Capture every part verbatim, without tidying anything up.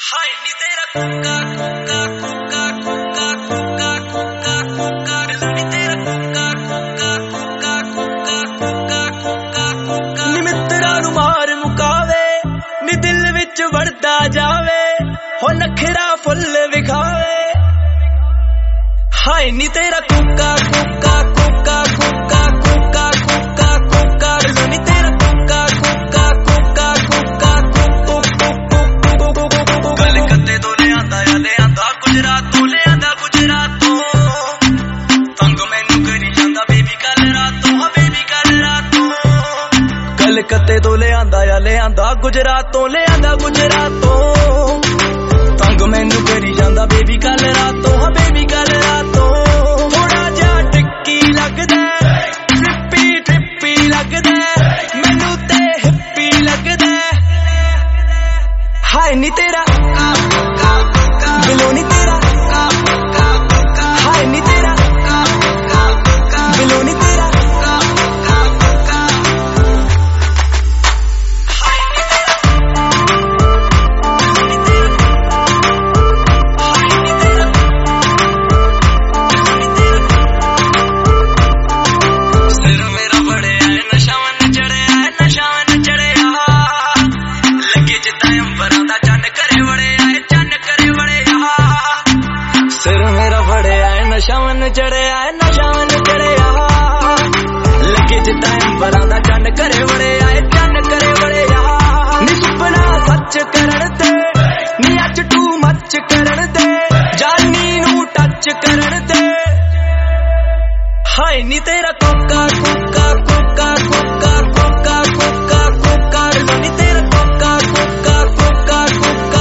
हाय नी तेरा कुक्का कुक्का कुक्का कुक्का कुक्का कुक्का कुक्का नी तेरा कुक्का कुक्का कुक्का कुक्का कुक्का कुक्का कुक्का नी मित्रा नू मार मुकावे नी दिल विच वड़दा जावे हो नखरा फुल विखावे। हाय नी तेरा कुक्का कुक्का कुक्का कुक्का कुक्का कुक्का कुक्का नी तेरा कुक्का कुक्का कुक्का कुक्का कलकत्ते तो ले आंदा या ले आंदा गुजरात तो ले आंदा गुजरात तो तंग मैनू करी जांदा बेबी कल रात तो हाँ बेबी कल रात तो कलकत्ते तो ले आंदा या ले आंदा गुजरात तो ले आंदा गुजरात तो तंग मैनू करी जांदा बेबी कल रात तो हाँ बेबी कल रात तो थोड़ा जा टिक्की लगदा ट्रिप्पी ट्रिप्पी लगदा मैनू ते हिप्पी लगदा। हाय नी तेरा बिलो नी तेरा हाय नी तेरा बिलो नी तेरा सिर मेरा बड़े आए नशा मन चढ़े आए नशा मन चढ़े लगे जिता अंबरां दा चन्न करे बड़े आए चन्न करे बड़े सिर मेरा बड़े आए नशा मन चढ़े आए नशा मन चढ़े लगे जिता अंबरां दा चन्न करे बड़े आए चन्न करे बड़े नी सुपना सच करन दे नी अच टू मच करन दे जानी नू टच करन दे। हाय नी तेरा कुक्का कुक्का कुक्का कुक्का कुक्का कुक्का कुक्का नी तेरा कुक्का कुक्का कुक्का कुक्का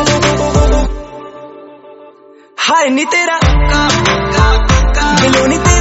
कुक्का हाय नी तेरा बिलो नी